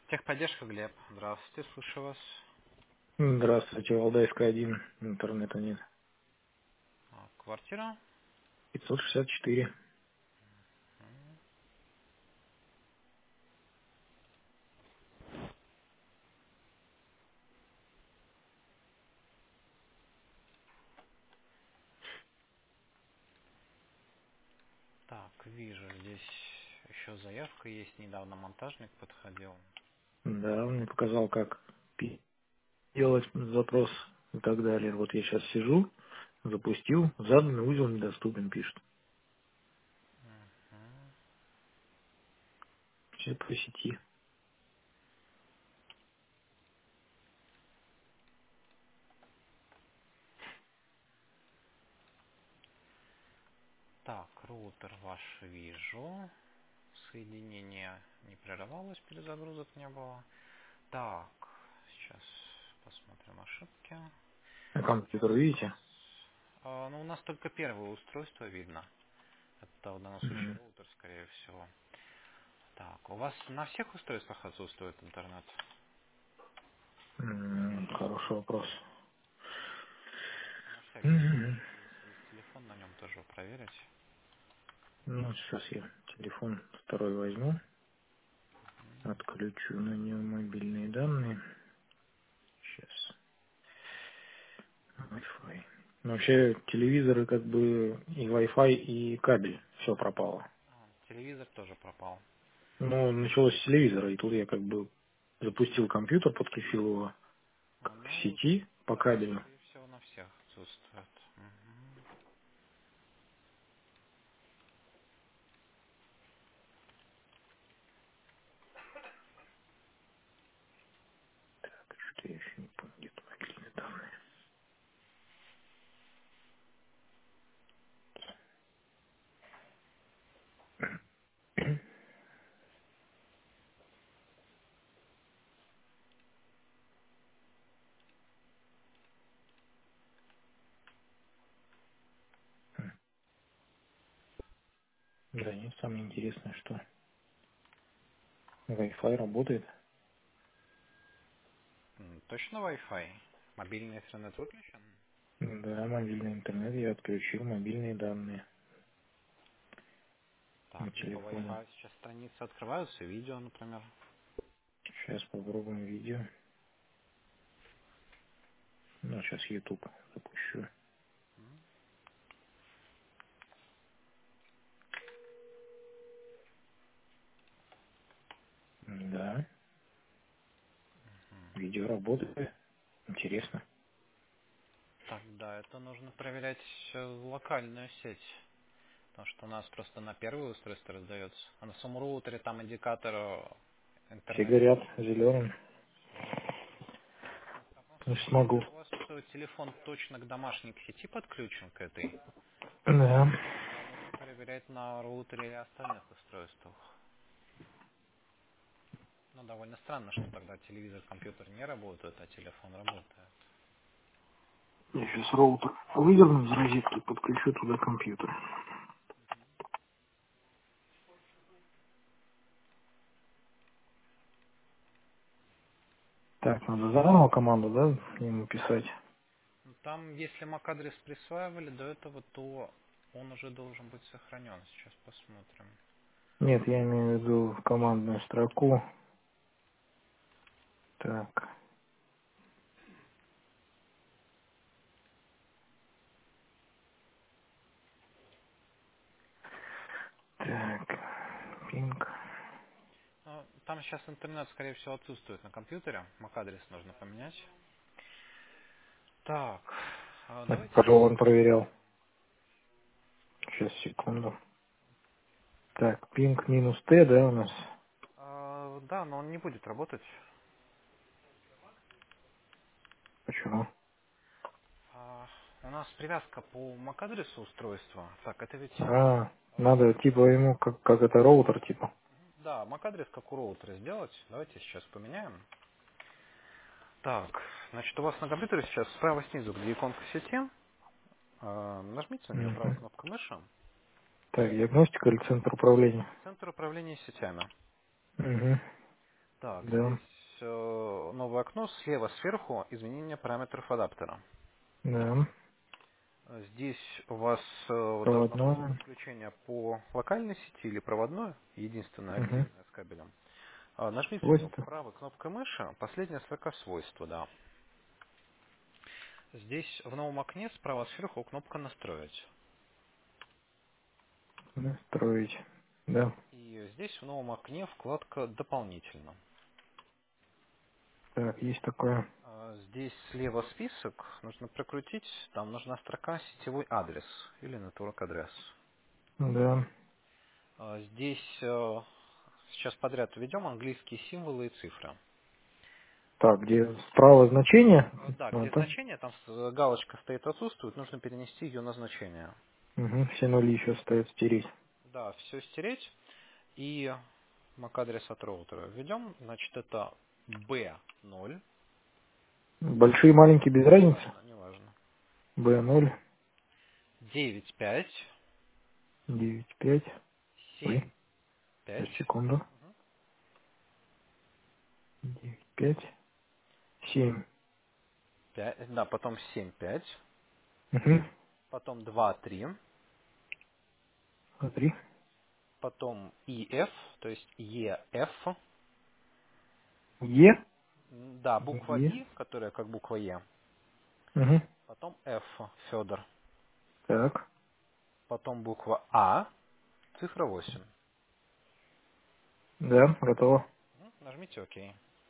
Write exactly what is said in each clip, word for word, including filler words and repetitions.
Техподдержка, Глеб. Здравствуйте, слушаю вас. Здравствуйте, Валдайская один, интернета нет. А, Квартира. пятьсот шестьдесят четыре. Так, вижу, здесь еще заявка есть. Недавно монтажник подходил. Да, он мне показал, как пи- делать запрос и так далее. Вот я сейчас сижу, запустил, заданный узел недоступен, пишет. Мгм. Все по сети. Так, роутер ваш вижу. Соединение не прерывалось, перезагрузок не было. Так, сейчас посмотрим ошибки. А компьютер видите? А, ну, у нас только первое устройство видно. Это в данном случае Мгм. роутер, скорее всего. Так, у вас на всех устройствах отсутствует интернет? М, Хороший вопрос. На всякий Мгм. случай, если есть телефон, на нем тоже проверить. Ну, сейчас я телефон второй возьму, отключу на нем мобильные данные. Сейчас. Wi-Fi. Ну, вообще телевизоры как бы и Wi-Fi, и кабель. Все пропало. А, телевизор тоже пропал. Ну, началось с телевизора, и тут я как бы запустил компьютер, подключил его А, к ну, сети по тогда, кабелю. скорее всего, на всех отсутствует. Мгм. Так, что я еще не помню, где тут мобильные данные. Да, нет, самое интересное, что Wi-Fi работает. М, Точно Wi-Fi? Мобильный интернет выключен? Да, мобильный интернет я отключил, мобильные данные Так, на ну по телефоне. Wi-Fi сейчас страницы открываются, видео, например. Сейчас попробуем видео. Ну, сейчас YouTube запущу. М, Да, м. видео работает. Интересно. Тогда это нужно проверять э, локальную сеть. Потому что у нас просто на первое устройство раздается. А на самом роутере там индикатор э, Все интернет горят работает. зеленым. Все. Ну, в таком Не случае, смогу. если у вас э, телефон точно к домашней к сети подключен к этой, Да. тогда нужно проверять на роутере и остальных устройствах. Ну, довольно странно, что тогда телевизор, компьютер не работают, а телефон работает. Я сейчас роутер выдерну из розетки, подключу туда компьютер. Так, надо заново команду, да, ему писать? Ну, там, если MAC-адрес присваивали до этого, то он уже должен быть сохранен. Сейчас посмотрим. Нет, я имею в виду в командную строку. Так, так, пинг. Ну, там сейчас интернет, скорее всего, отсутствует на компьютере. MAC-адрес нужно поменять. Так, а давайте Кого сейчас он проверял? попробуем. Сейчас, секунду. Так, пинг минус Т, да, у нас? А, да, но он не будет работать. Почему? А, у нас привязка по MAC-адресу устройства. Так, это ведь... А, а, надо типа ему, как, как это роутер, типа. да, MAC-адрес как у роутера сделать. Давайте сейчас поменяем. Так, значит, у вас на компьютере сейчас справа снизу, где иконка сети, а, нажмите на нее правой Угу. кнопкой мыши. Так, диагностика или центр управления? Центр управления сетями. Угу. Так, Так, Да. здесь э, новое окно, слева сверху изменение параметров адаптера. Да. Э, Здесь у вас э, должно быть Проводное. подключение по локальной сети или проводное, единственное Угу. активное с кабелем. А, Нажмите Свойства. правой кнопкой мыши, последняя строка свойства, да. Здесь в новом окне справа сверху кнопка «Настроить». Настроить. Да. И здесь в новом окне вкладка «Дополнительно». Так, есть такое. А, Здесь слева список, нужно прокрутить, там нужна строка «Сетевой адрес» или «Network адрес». Да. А, Здесь э, сейчас подряд введем английские символы и цифры. Так, где справа значение? А, Да, А, где там. значение, там с- галочка стоит «Отсутствует», нужно перенести ее на значение. Угу. Все нули еще стоят стереть. Да, все стереть и эм эй си-адрес от роутера введем, значит это би ноль, Большие, маленькие, без разницы? неважно, неважно, бэ ноль, девять пять девять пять. Ой, семь пять, сейчас, секунду. девять пять семь. пять, да, потом семь пять, Угу. потом два три, Смотри. потом и эф, то есть и эф, Е. м, да, буква Е. И, которая как буква Е, Угу. потом F, Федор, Так. потом буква А, цифра восемь. Да, готово. М, Нажмите ОК.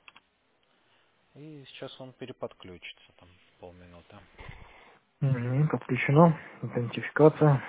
И сейчас он переподключится, там полминуты. Угу. Подключено. Идентификация.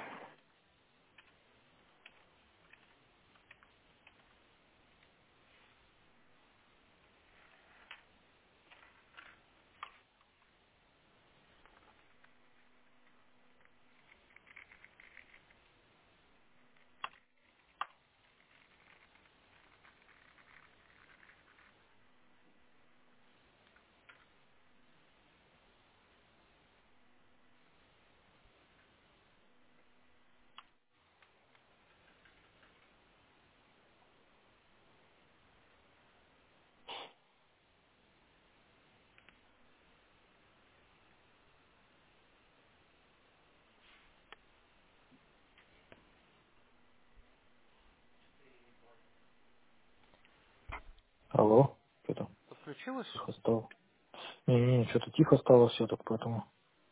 Алло. Что-то Подключилось? тихо стало. Не-не, что-то тихо стало все, так поэтому.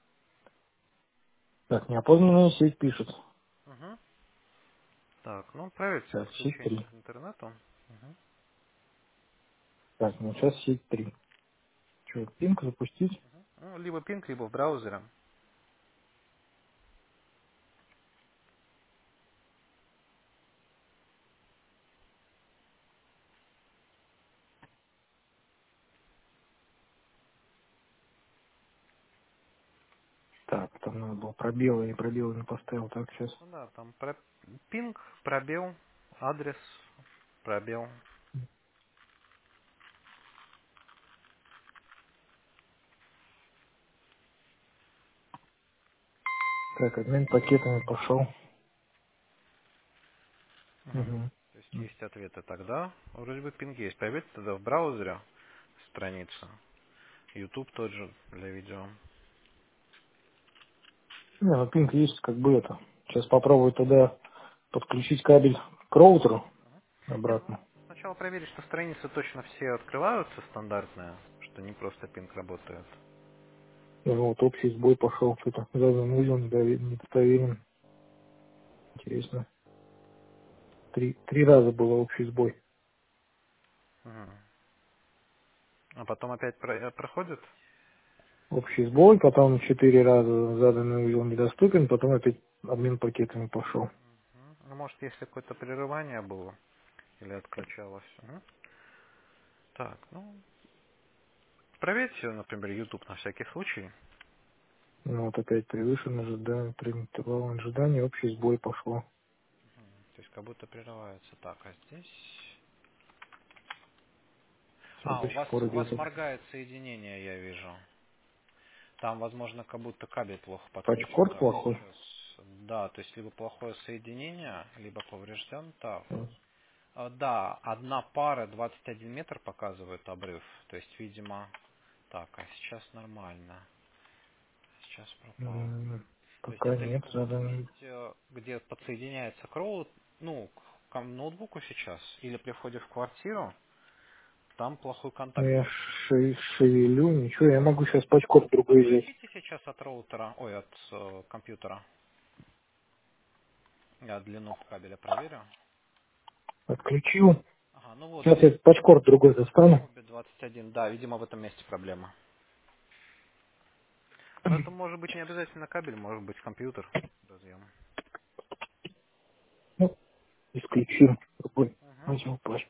Так, неопознанная сеть пишет. Угу. Так, ну проверьте Так, сеть подключение три. к интернету. Мгм. Так, ну сейчас сеть три. Что, пинг запустить? Ну, либо пинг, либо в браузере. Так, там надо было пробелы, и пробелы не поставил. Так, сейчас. Ну да, там про... пинг, пробел, адрес, пробел. Так, обмен пакетами пошел. Мгм. Угу. То есть есть ответы тогда. Вроде бы пинг есть. Проверьте тогда в браузере страница. YouTube тот же для видео. Не, ну пинг есть как бы это. Сейчас попробую туда подключить кабель к роутеру Не, ну, обратно. сначала проверить, что страницы точно все открываются стандартные, что не просто пинг работает. И вот общий сбой пошел. Что-то задан узел недове- недостоверен. Интересно. Три, три раза было общий сбой. Мгм. А потом опять про- э, проходит? Общий сбой, потом четыре раза заданный узел недоступен, потом опять обмен пакетами пошел. Мгм. Ну, может, если какое-то прерывание было или отключалось. Мгм. Так, ну, проверьте, например, YouTube на всякий случай. Ну вот опять превышен ожидание, интервал ожидания, общий сбой пошло. То есть как будто прерывается. Так, а здесь... Все А, до у сих вас пор у вас идет. моргает соединение, я вижу. Там, возможно, как будто кабель плохо подключен. Патчкорд Так, плохой. сейчас. Да, то есть либо плохое соединение, либо поврежден. Так. А, Да, одна пара двадцать один метр показывает обрыв. То есть, видимо, так, а сейчас нормально. Сейчас пропал. М, То есть Пока это нет либо в этом заданий. месте, э, где подсоединяется к роут, ну, к ком- ноутбуку сейчас, или при входе в квартиру, там плохой Ну, контакт я может быть. ше- шевелю, ничего, я могу сейчас пачкорд другой взять. Подключите сейчас от роутера, ой, от э, компьютера. Я длину кабеля проверю. Отключил. Ага, ну вот Сейчас здесь я пачкорд другой достану. обе двадцать один. Да, видимо, в этом месте проблема. Но это может быть не обязательно кабель, может быть компьютер разъем. Ну, исключил. Другой. Угу. Возьму пачку.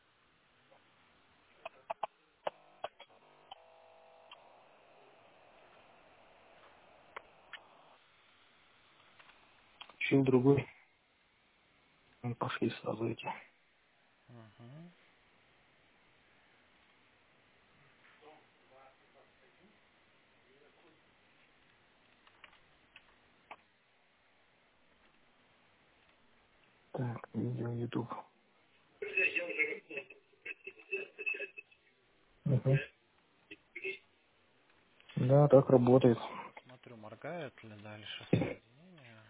Ищу другой. Ну, пошли сразу эти. Угу. Так, видео, YouTube. Угу. Да, так работает. Смотрю, моргает ли дальше соединение.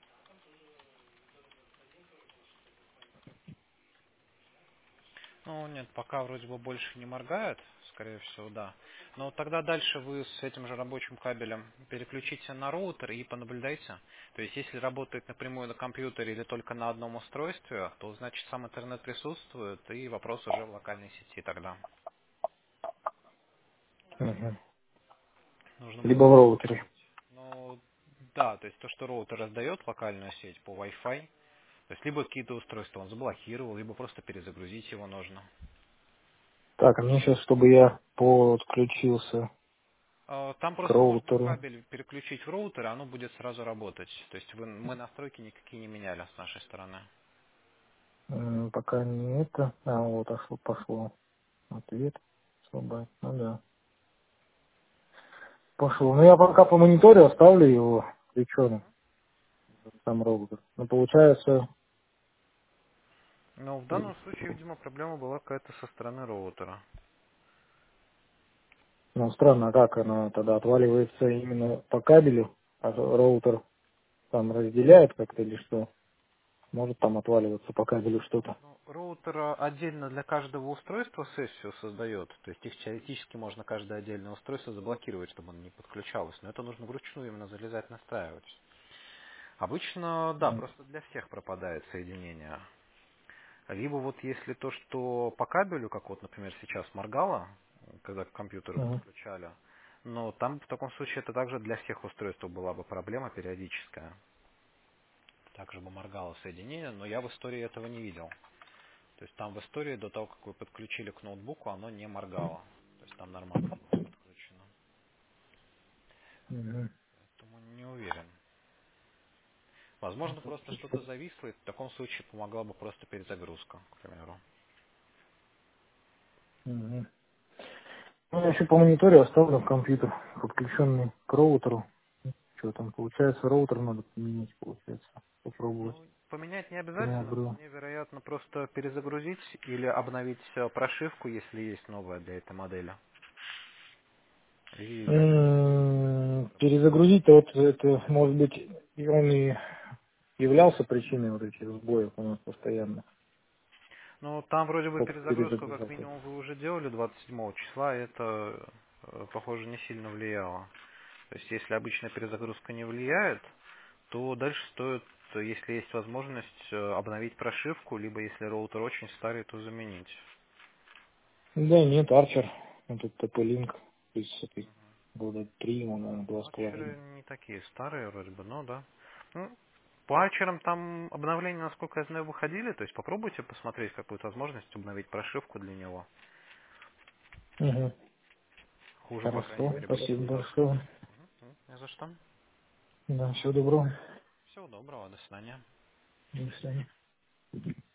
Ну, нет, пока вроде бы больше не моргает, скорее всего, да. Но тогда дальше вы с этим же рабочим кабелем переключите на роутер и понаблюдайте. То есть, если работает напрямую на компьютере или только на одном устройстве, то значит сам интернет присутствует, и вопрос уже в локальной сети тогда. Угу. Нужно Либо будет в роутере. посмотреть. Ну, да, то есть то, что роутер раздает локальную сеть по Wi-Fi, то есть либо какие-то устройства он заблокировал, либо просто перезагрузить его нужно. Так, а мне сейчас, чтобы я подключился А, Там к просто можно роутеру, кабель переключить в роутер, и оно будет сразу работать. То есть вы, мы настройки никакие не меняли с нашей стороны. м, пока не это. А, вот, пошло, пошло. Ответ. Слабо. Ну да. Пошло. Ну я пока по монитору оставлю его включенным, сам роутер. Ну получается, Но в данном случае, видимо, проблема была какая-то со стороны роутера. ну странно, а как она тогда отваливается именно по кабелю, а роутер там разделяет как-то или что? Может там отваливаться по кабелю что-то. Ну, роутер а, отдельно для каждого устройства сессию создает. То есть их теоретически можно каждое отдельное устройство заблокировать, чтобы оно не подключалось. Но это нужно вручную именно залезать, настраивать. Обычно, да, М, просто для всех пропадает соединение. Либо вот если то, что по кабелю, как вот, например, сейчас моргало, когда к компьютеру мгм, подключали, но там в таком случае это также для всех устройств была бы проблема периодическая. Также бы моргало соединение, но я в истории этого не видел. То есть там в истории до того, как вы подключили к ноутбуку, оно не моргало. То есть там нормально было подключено. мгм. Поэтому не уверен. Возможно, просто что-то зависло, и в таком случае помогла бы просто перезагрузка, к примеру. Мгм. Ну, я еще по монитору оставлю компьютер, подключенный к роутеру. Что там получается, роутер надо поменять, получается, попробовать. Ну, поменять не обязательно, Приобрел. вполне вероятно просто перезагрузить или обновить э, прошивку, если есть новая для этой модели. И дальше М, работать. Перезагрузить-то вот это, может быть, и он и являлся причиной вот этих сбоев у нас постоянно. Ну, там вроде бы Сколько перезагрузку как перезагружался. минимум вы уже делали двадцать седьмого числа, и это, э, похоже, не сильно влияло. То есть, если обычная перезагрузка не влияет, то дальше стоит, э, если есть возможность, э, обновить прошивку, либо если роутер очень старый, то заменить. Да, нет, Арчер, этот Т П-Link, из этой года три, ему, наверное, два с Арчеры половиной. не такие старые вроде бы, но да. Ну, по арчерам там обновления, насколько я знаю, выходили, то есть попробуйте посмотреть какую-то возможность обновить прошивку для него. Угу. Хуже, по крайней Хорошо, мере, быть спасибо не должно. большое. Мгм. Не за что. Да, всего доброго. Всего доброго, до свидания. До свидания.